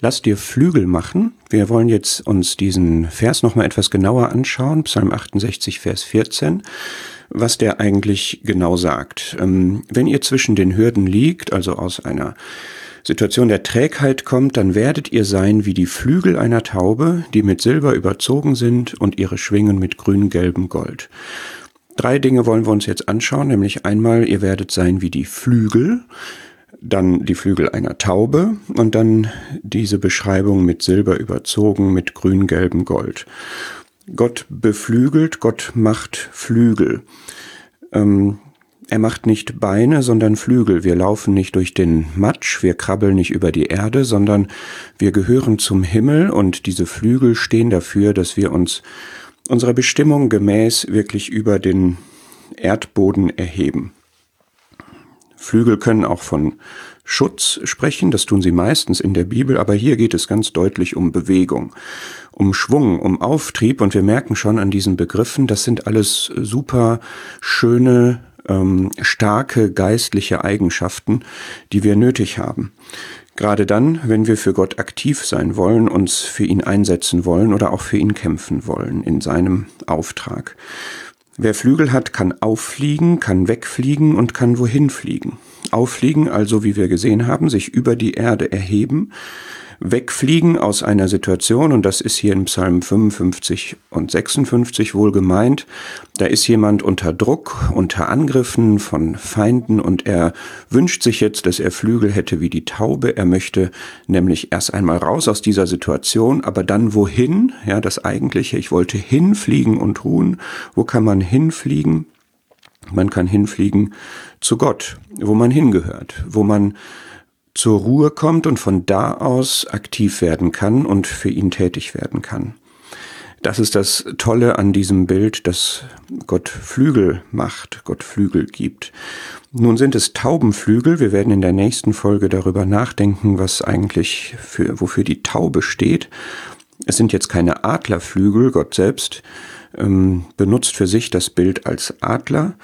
Lass dir Flügel machen. Wir wollen jetzt uns diesen Vers nochmal etwas genauer anschauen, Psalm 68, Vers 14, was der eigentlich genau sagt. Wenn ihr zwischen den Hürden liegt, also aus einer Situation der Trägheit kommt, dann werdet ihr sein wie die Flügel einer Taube, die mit Silber überzogen sind und ihre Schwingen mit grün-gelbem Gold. 3 Dinge wollen wir uns jetzt anschauen, nämlich einmal, ihr werdet sein wie die Flügel, dann die Flügel einer Taube und dann diese Beschreibung mit Silber überzogen, mit grün-gelbem Gold. Gott beflügelt, Gott macht Flügel. Er macht nicht Beine, sondern Flügel. Wir laufen nicht durch den Matsch, wir krabbeln nicht über die Erde, sondern wir gehören zum Himmel und diese Flügel stehen dafür, dass wir uns unserer Bestimmung gemäß wirklich über den Erdboden erheben. Flügel können auch von Schutz sprechen, das tun sie meistens in der Bibel, aber hier geht es ganz deutlich um Bewegung, um Schwung, um Auftrieb und wir merken schon an diesen Begriffen, das sind alles super schöne, starke geistliche Eigenschaften, die wir nötig haben. Gerade dann, wenn wir für Gott aktiv sein wollen, uns für ihn einsetzen wollen oder auch für ihn kämpfen wollen in seinem Auftrag. Wer Flügel hat, kann auffliegen, kann wegfliegen und kann wohin fliegen. Auffliegen, also wie wir gesehen haben, sich über die Erde erheben, wegfliegen aus einer Situation, und das ist hier in Psalm 55 und 56 wohl gemeint, da ist jemand unter Druck, unter Angriffen von Feinden und er wünscht sich jetzt, dass er Flügel hätte wie die Taube. Er möchte nämlich erst einmal raus aus dieser Situation, aber dann wohin? Ja, das Eigentliche, ich wollte hinfliegen und ruhen. Wo kann man hinfliegen? Man kann hinfliegen zu Gott, wo man hingehört, wo man zur Ruhe kommt und von da aus aktiv werden kann und für ihn tätig werden kann. Das ist das Tolle an diesem Bild, dass Gott Flügel macht, Gott Flügel gibt. Nun sind es Taubenflügel. Wir werden in der nächsten Folge darüber nachdenken, was eigentlich wofür die Taube steht. Es sind jetzt keine Adlerflügel. Gott selbst benutzt für sich das Bild als Adler.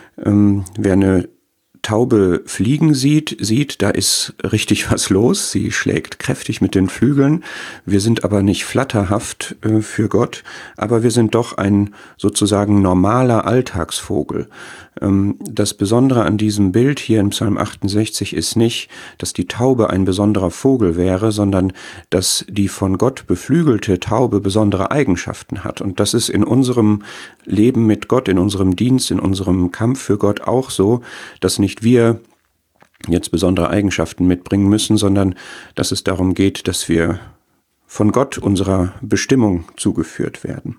Wer eine Taube fliegen sieht, da ist richtig was los. Sie schlägt kräftig mit den Flügeln. Wir sind aber nicht flatterhaft für Gott, aber wir sind doch ein sozusagen normaler Alltagsvogel. Das Besondere an diesem Bild hier in Psalm 68 ist nicht, dass die Taube ein besonderer Vogel wäre, sondern dass die von Gott beflügelte Taube besondere Eigenschaften hat. Und das ist in unserem Leben mit Gott, in unserem Dienst, in unserem Kampf für Gott auch so, dass nicht wir jetzt besondere Eigenschaften mitbringen müssen, sondern dass es darum geht, dass wir von Gott unserer Bestimmung zugeführt werden.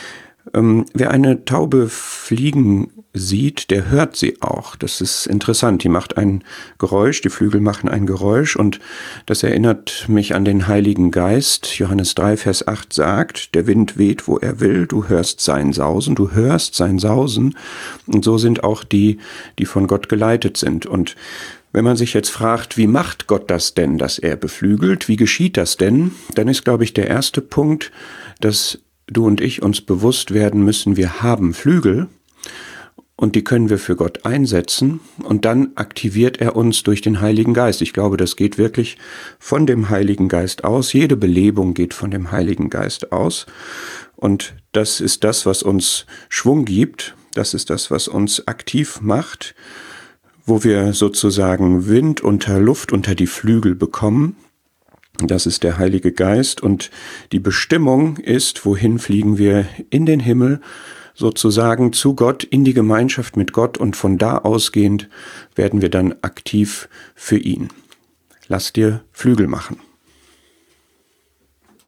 Wer eine Taube fliegen sieht, der hört sie auch. Das ist interessant. Die macht ein Geräusch, die Flügel machen ein Geräusch und das erinnert mich an den Heiligen Geist. Johannes 3, Vers 8 sagt, der Wind weht, wo er will, du hörst sein Sausen, du hörst sein Sausen. Und so sind auch die von Gott geleitet sind. Und wenn man sich jetzt fragt, wie macht Gott das denn, dass er beflügelt? Wie geschieht das denn? Dann ist, glaube ich, der erste Punkt, dass du und ich uns bewusst werden müssen, wir haben Flügel und die können wir für Gott einsetzen und dann aktiviert er uns durch den Heiligen Geist. Ich glaube, das geht wirklich von dem Heiligen Geist aus. Jede Belebung geht von dem Heiligen Geist aus und das ist das, was uns Schwung gibt. Das ist das, was uns aktiv macht, wo wir sozusagen Wind unter Luft unter die Flügel bekommen. Das ist der Heilige Geist und die Bestimmung ist, wohin fliegen wir in den Himmel, sozusagen zu Gott, in die Gemeinschaft mit Gott und von da ausgehend werden wir dann aktiv für ihn. Lass dir Flügel machen.